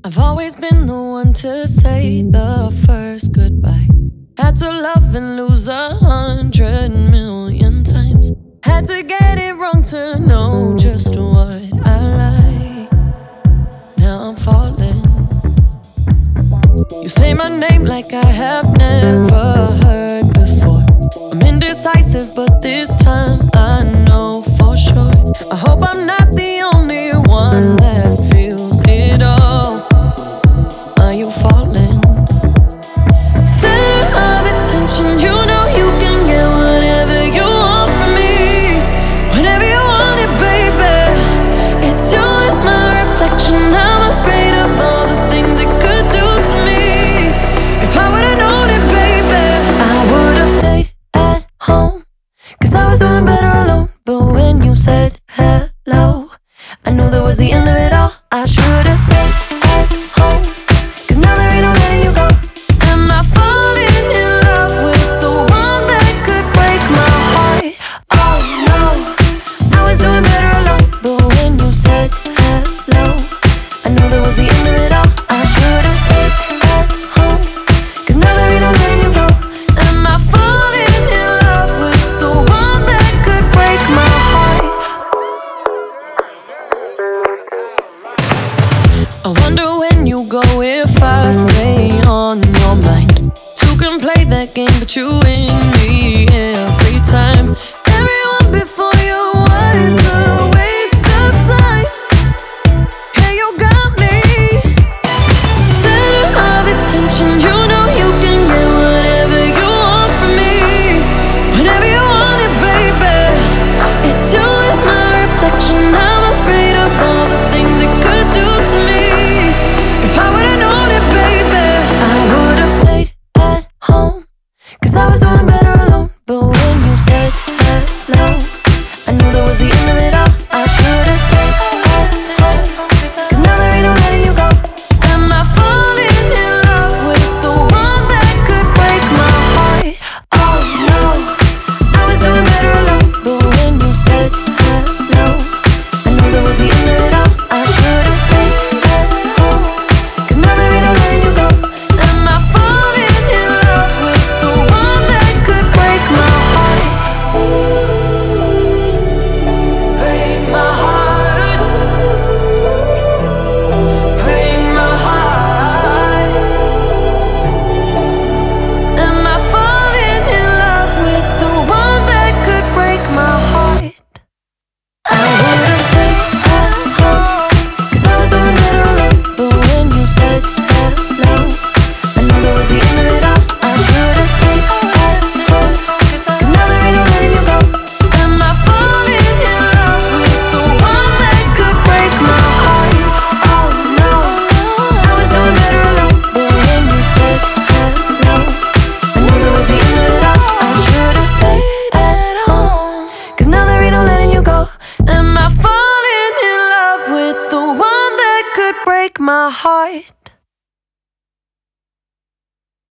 I've always been the one to say the first goodbye. Had to love and lose 100,000,000 times. Had to get it wrong to know just what I like. Now I'm falling. You say my name like I have never heard before. I'm indecisive, but this time I know for sure. I hope I'm not the only one that feels it all. Are you falling? Center of attention, you know you can get whatever you want from me. Whenever you want it, baby. It's you and my reflection. I'm afraid of all the things it could do to me. If I would've known it, baby, I would've stayed at home, 'cause I was doing better alone. But when you said hello, I knew that was the end of it all. I should've stayed at home, 'cause now there ain't no letting you go. Am I falling in love with the one that could break my heart? Oh no, I was doing better alone. But when you said hello, I knew that was the end of it all. I should've stayed at home, 'cause now there ain't no letting you go. Am I falling in love with the one that could break my heart? I wonder when you go if I stay on your mind. Two can play that game, but you win me every time. Everyone before you was a waste of time. Hey, you got me. Center of attention, you know you can get whatever you want from me. Whenever you want it, baby. It's you and my reflection. I'm afraid of all the things it could do to me. If I would've known it, baby, I would've stayed at home, 'cause I was doing better alone. But when you said hello, I knew that was the end of it all. I should've stayed at home, 'cause now there ain't no letting you go. Am I falling in love with the one that could break my heart? Oh no, I was doing better alone. But when you said hello, I knew that was the end of it all. I should've stayed at home, 'cause now there ain't no letting you go. Am I falling in love with the one that could break my heart? Break my heart. Break my heart. Am I falling in love with the one that could break my heart? I would've stayed at home, 'cause I was doing better alone. But when you said hello, I knew that was the end of it all. I should've stayed at home, 'cause now there ain't no letting you go. Am I falling in love with the one that could break my heart? Oh no, I was doing better alone. But when you said hello, I knew that was the end of it all. I should've stayed at home, 'cause now there ain't no letting you go. Am I falling in love with the one that could break my heart?